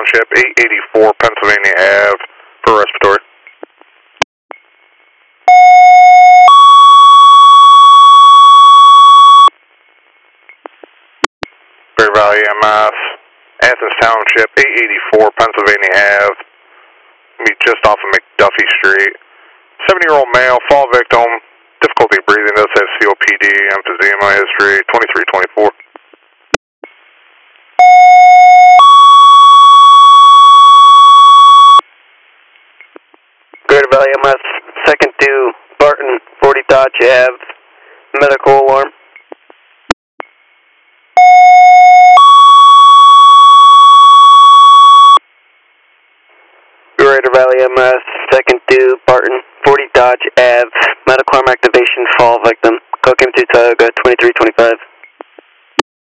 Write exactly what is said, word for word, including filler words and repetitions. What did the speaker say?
Township, eight eighty-four Pennsylvania Ave for respiratory. Bear Valley M S, Athens Township, eight eighty-four Pennsylvania Ave, meet just off of McDuffie Street. seventy-year-old male, fall victim, difficulty breathing, does have C O P D, emphysema history, twenty-three twenty-four. Greater Valley M S, second to Barton, forty Dodge Ave, medical alarm. Greater Valley M S, second to Barton, forty Dodge Ave, medical arm activation, fall victim, Coke M two Tioga, twenty-three twenty-five.